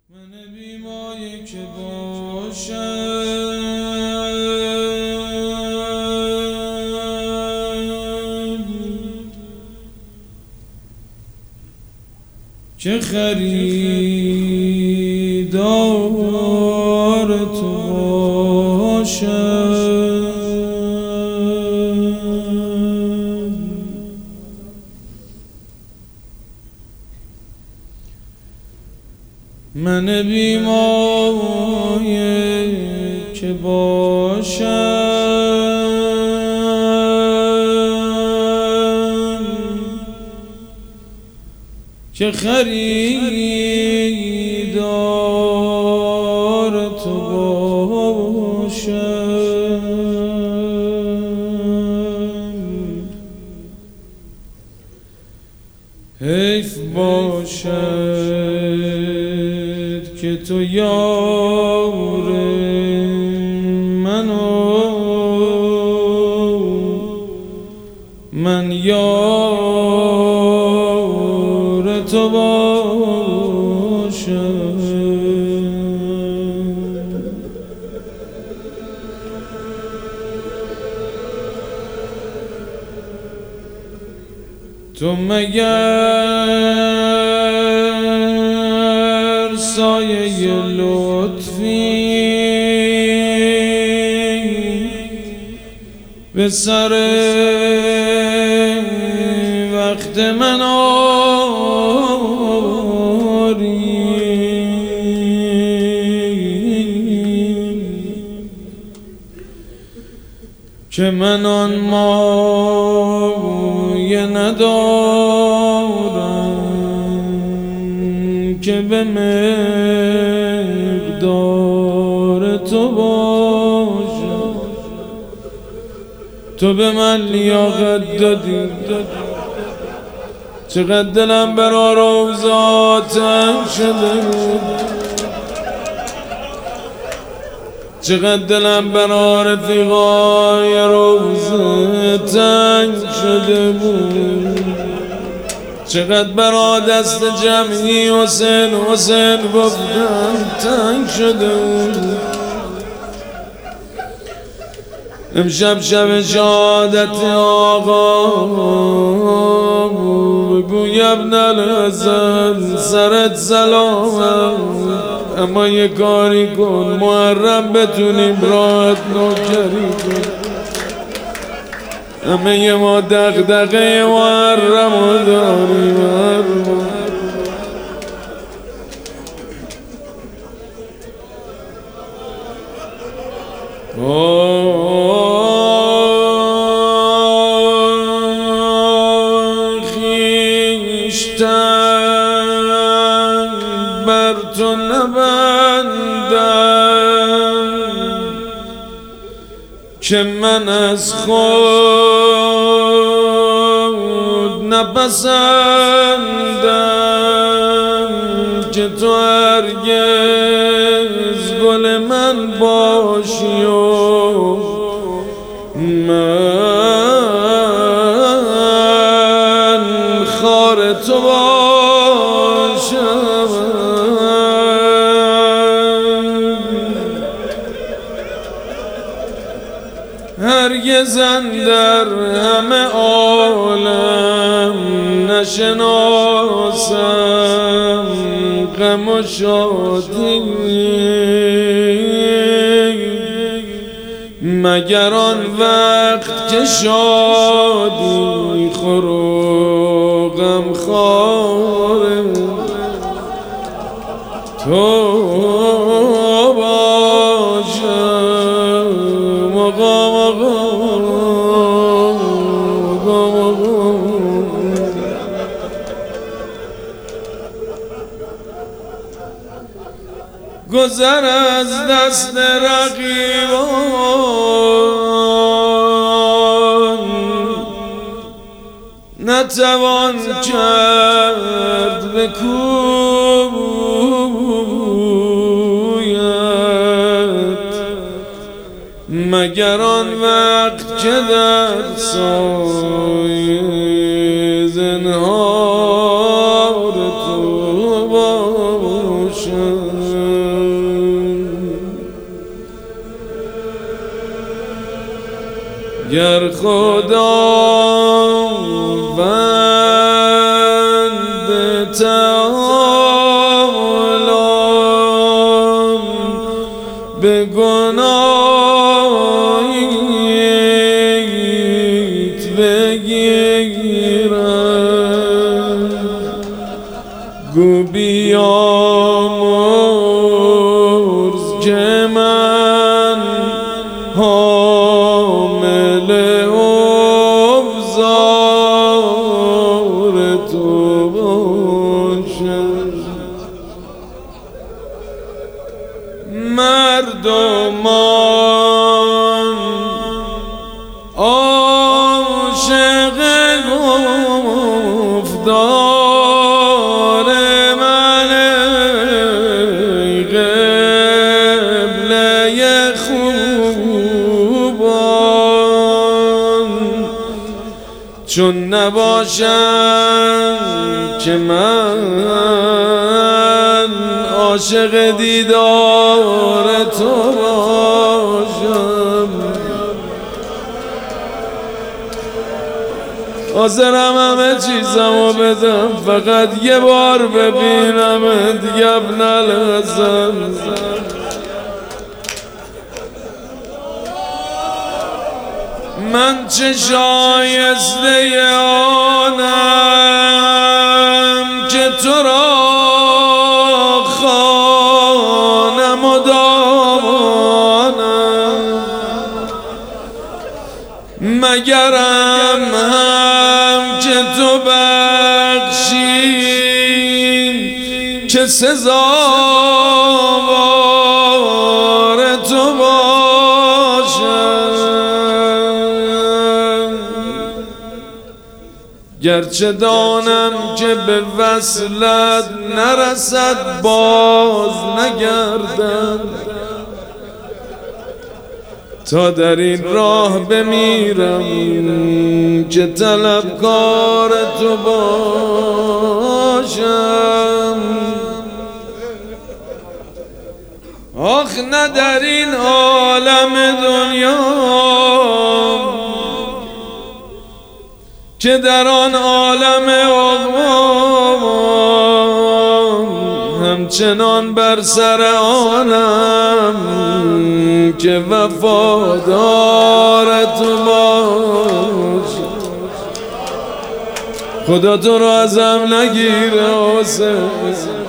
من بیمایه که باشم که خریدار تو باشم من بیمایه که باشم که خریدار تو باشم حیف باشد که تو یار منو من یار تو باشم تو مگر سایه لطفی به سر وقت من آری که من آن مایه ندارم که به مقدار تو باشم تو به من لیاقت دادی چقدر دلم برا روزا تنگ شده چقدر دلم برا رفیقای روزه تنگ شده بود چقدر برا دست جمعی حسین حسین گفتن تنگ شده بود امشب شب شهادت آقا بگوی ابن الحسن سرت سلامت اما یه کاری کن محرم بتونیم راحت نوکری کن همه ما دغدغه محرم رو داریم خیشتن بر تو نبندم که من از خود نپسندم که تو هرگز گل من باشی و من خار تو باشم هرگز اندر همه عالم نشناسم غم و شادی مگر آن وقت که شادی خور و غم خواره تو باشم آقا گذر از دست رقیبان نتوان کرد به کویت مگر آن وقت که در سایه زنهار تو باشم گر خداوند تعالی به گناهیت بگیرد گو بیامرز که من حامل ابزار تو باشم. مردمان عاشق گفتار من قبله خوبان چون نباشم که من عاشق دیدار تو باشم. حاضرم همه چیزمو بدم فقط یه بار ببینمت ابن الحسن. من چه شایسته آنم که تو را خوانم و دانم، مگرم هم که تو بخشی که سزاوار تو باشم. گرچه دانم که به وصلت نرسد باز نگردم، تا در این راه بمیرم که طلبکار تو باشم. آخ نه در این عالم دنیا که در آن عالم عقبام همچنان بر سر آنم که وفادار تو باش. خدا تو رو ازم نگیره حسین.